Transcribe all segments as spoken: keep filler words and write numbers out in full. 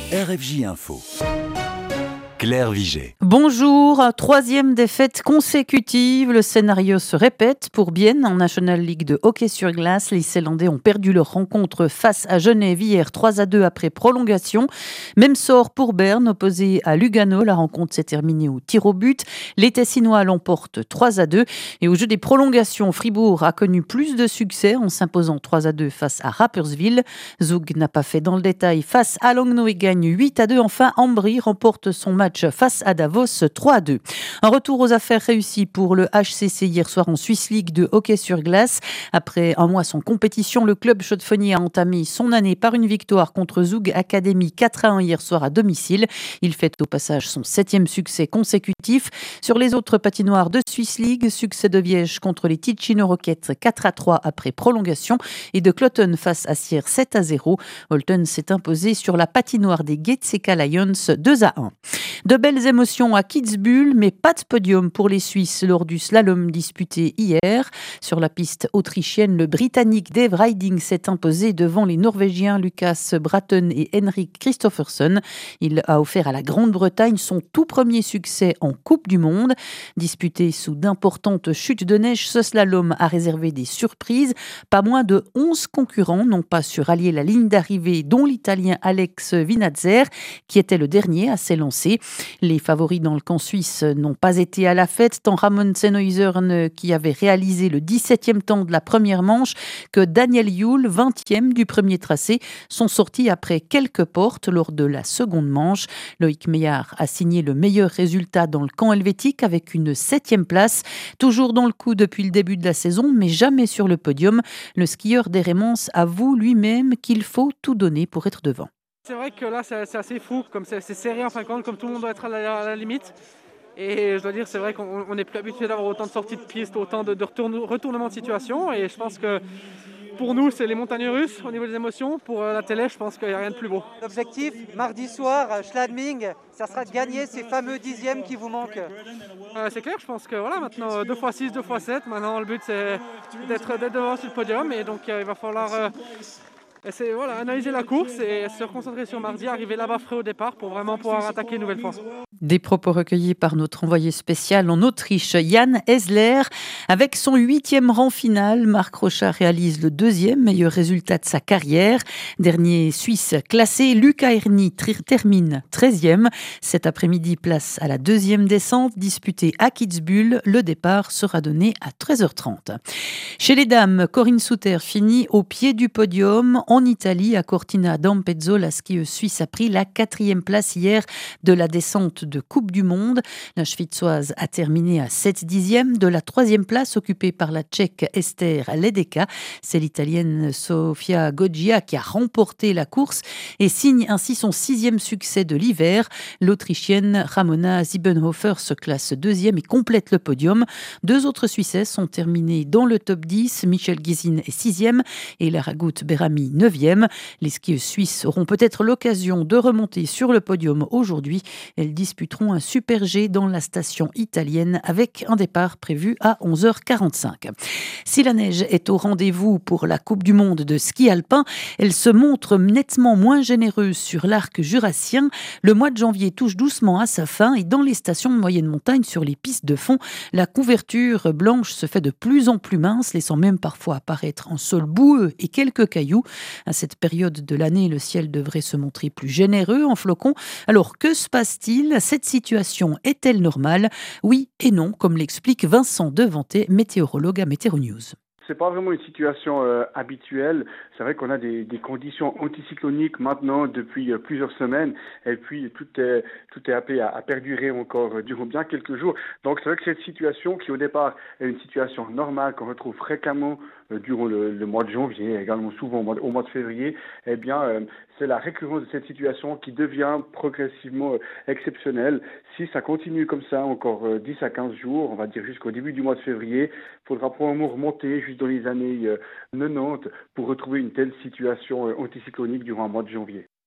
R F J Info. Claire Vigée. Bonjour, troisième défaite consécutive. Le scénario se répète pour Bienne en National League de hockey sur glace. Les Zélandais ont perdu leur rencontre face à Genève hier trois à deux après prolongation. Même sort pour Berne, opposé à Lugano. La rencontre s'est terminée au tir au but. Les Tessinois l'emportent trois à deux. Et au jeu des prolongations, Fribourg a connu plus de succès en s'imposant trois à deux face à Rapperswil. Zug n'a pas fait dans le détail face à Langnau et gagne huit à deux. Enfin, Ambry remporte son match face à Davos trois à deux. Un retour aux affaires réussi pour le H C C hier soir en Swiss League de hockey sur glace. Après un mois sans compétition, le club chaudefonnier a entamé son année par une victoire contre Zug Academy quatre à un hier soir à domicile. Il fête au passage son septième succès consécutif. Sur les autres patinoires de Swiss League, succès de Viège contre les Ticino Rockets quatre à trois après prolongation et de Cloton face à Sierre sept à zéro. Holton s'est imposé sur la patinoire des Getseka Lions deux à un. De belles émotions à Kitzbühel, mais pas de podium pour les Suisses lors du slalom disputé hier. Sur la piste autrichienne, le Britannique Dave Riding s'est imposé devant les Norvégiens Lucas Bratton et Henrik Kristoffersen. Il a offert à la Grande-Bretagne son tout premier succès en Coupe du Monde. Disputé sous d'importantes chutes de neige, ce slalom a réservé des surprises. Pas moins de onze concurrents n'ont pas su rallier la ligne d'arrivée, dont l'Italien Alex Vinazzer, qui était le dernier à s'élancer. Les favoris dans le camp suisse n'ont pas été à la fête, tant Ramon Senoizern, qui avait réalisé le dix-septième temps de la première manche, que Daniel Yule, vingtième du premier tracé, sont sortis après quelques portes lors de la seconde manche. Loïc Meillard a signé le meilleur résultat dans le camp helvétique avec une septième place. Toujours dans le coup depuis le début de la saison, mais jamais sur le podium. Le skieur d'Hérémence avoue lui-même qu'il faut tout donner pour être devant. C'est vrai que là, c'est assez fou, comme c'est serré en fin de compte, comme tout le monde doit être à la, à la limite. Et je dois dire, c'est vrai qu'on n'est plus habitué d'avoir autant de sorties de piste, autant de, de retourne, retournements de situation. Et je pense que pour nous, c'est les montagnes russes au niveau des émotions. Pour la télé, je pense qu'il n'y a rien de plus beau. L'objectif, mardi soir, Schladming, ça sera de gagner ces fameux dixièmes qui vous manquent. Euh, c'est clair, je pense que voilà, maintenant deux fois six, deux fois sept. Maintenant, le but, c'est d'être devant sur le podium. Et donc, euh, il va falloir... Euh, C'est voilà, analyser la course et se concentrer sur mardi, arriver là-bas frais au départ pour vraiment pouvoir attaquer une nouvelle fois. Des propos recueillis par notre envoyé spécial en Autriche, Jan Hesler. Avec son huitième rang final, Marc Rochard réalise le deuxième meilleur résultat de sa carrière. Dernier Suisse classé, Luca Erni termine treizième. Cet après-midi, place à la deuxième descente disputée à Kitzbühel. Le départ sera donné à treize heures trente. Chez les dames, Corinne Souter finit au pied du podium. En Italie, à Cortina d'Ampezzo, la skieuse suisse a pris la quatrième place hier de la descente de Coupe du Monde. La Schwitzoise a terminé à sept dixièmes de la troisième place occupée par la Tchèque Esther Ledecka. C'est l'Italienne Sofia Goggia qui a remporté la course et signe ainsi son sixième succès de l'hiver. L'Autrichienne Ramona Siebenhofer se classe deuxième et complète le podium. Deux autres Suissesses sont terminées dans le top dix. Michel Gizin est sixième et Lara Gut Berami neuvième. Les skieuses suisses auront peut-être l'occasion de remonter sur le podium aujourd'hui. Elles disputeront un super G dans la station italienne avec un départ prévu à onze heures quarante-cinq. Si la neige est au rendez-vous pour la Coupe du Monde de ski alpin, elle se montre nettement moins généreuse sur l'arc jurassien. Le mois de janvier touche doucement à sa fin et dans les stations de moyenne montagne sur les pistes de fond, la couverture blanche se fait de plus en plus mince, laissant même parfois apparaître un sol boueux et quelques cailloux. À cette période de l'année, le ciel devrait se montrer plus généreux en flocons. Alors que se passe-t-il ? Cette situation est-elle normale ? Oui et non, comme l'explique Vincent Devanté, météorologue à Météo News. C'est pas vraiment une situation euh, habituelle. C'est vrai qu'on a des, des conditions anticycloniques maintenant depuis euh, plusieurs semaines, et puis tout est tout est appelé à, à perdurer encore euh, durant bien quelques jours. Donc c'est vrai que cette situation, qui au départ est une situation normale qu'on retrouve fréquemment euh, durant le, le mois de janvier, également souvent au mois de, au mois de février, eh bien euh, c'est la récurrence de cette situation qui devient progressivement euh, exceptionnelle. Si ça continue comme ça encore euh, dix à quinze jours, on va dire jusqu'au début du mois de février, il faudra probablement remonter jusqu'à dans les années euh, quatre-vingt-dix pour retrouver une telle situation euh, anticyclonique durant un mois de janvier.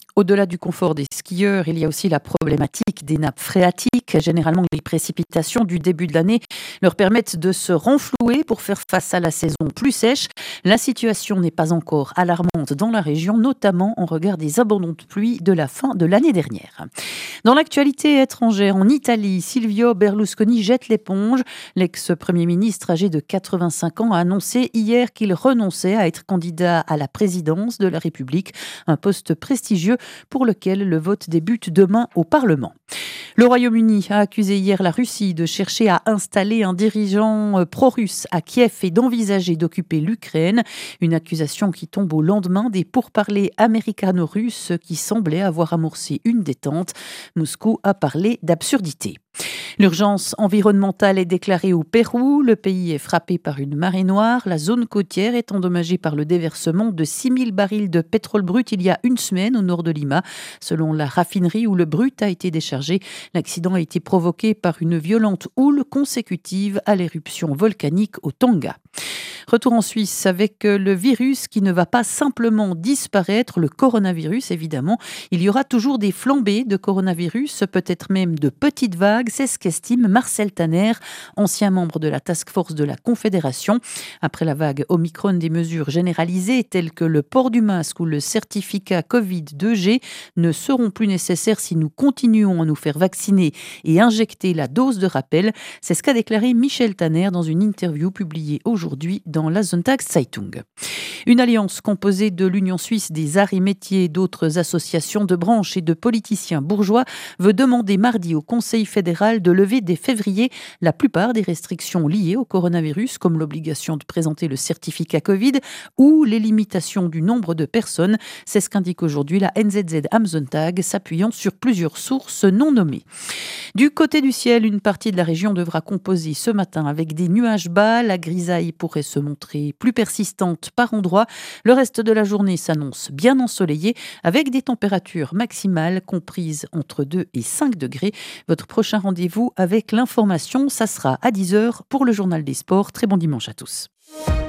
Au-delà du confort des skieurs, il y a aussi la problématique des nappes phréatiques. Généralement, les précipitations du début de l'année leur permettent de se renflouer pour faire face à la saison plus sèche. La situation n'est pas encore alarmante dans la région, notamment en regard des abandons de pluie de la fin de l'année dernière. Dans l'actualité étrangère, en Italie, Silvio Berlusconi jette l'éponge. L'ex-premier ministre âgé de quatre-vingt-cinq ans a annoncé hier qu'il renonçait à être candidat à la présidence de la République, un poste prestigieux pour lequel le vote débute demain au Parlement. Le Royaume-Uni a accusé hier la Russie de chercher à installer un dirigeant pro-russe à Kiev et d'envisager d'occuper l'Ukraine. Une accusation qui tombe au lendemain des pourparlers américano-russes qui semblaient avoir amorcé une détente. Moscou a parlé d'absurdité. L'urgence environnementale est déclarée au Pérou. Le pays est frappé par une marée noire. La zone côtière est endommagée par le déversement de six mille barils de pétrole brut il y a une semaine au nord de Lima. Selon la raffinerie où le brut a été déchargé, l'accident a été provoqué par une violente houle consécutive à l'éruption volcanique au Tonga. Retour en Suisse avec le virus qui ne va pas simplement disparaître, le coronavirus évidemment. Il y aura toujours des flambées de coronavirus, peut-être même de petites vagues. C'est ce qu'estime Marcel Tanner, ancien membre de la task force de la Confédération. Après la vague Omicron, des mesures généralisées telles que le port du masque ou le certificat Covid deux G ne seront plus nécessaires si nous continuons à nous faire vacciner et injecter la dose de rappel. C'est ce qu'a déclaré Michel Tanner dans une interview publiée aujourd'hui dans la Sonntagszeitung. Une alliance composée de l'Union suisse des arts et métiers, d'autres associations de branches et de politiciens bourgeois veut demander mardi au Conseil fédéral de lever dès février la plupart des restrictions liées au coronavirus, comme l'obligation de présenter le certificat Covid ou les limitations du nombre de personnes. C'est ce qu'indique aujourd'hui la N Z Z am Sonntag, s'appuyant sur plusieurs sources non nommées. Du côté du ciel, une partie de la région devra composer ce matin avec des nuages bas. La grisaille pourrait se montrer plus persistante par endroits. Le reste de la journée s'annonce bien ensoleillé avec des températures maximales comprises entre deux et cinq degrés. Votre prochain rendez-vous avec l'information, ça sera à dix heures pour le journal des sports. Très bon dimanche à tous.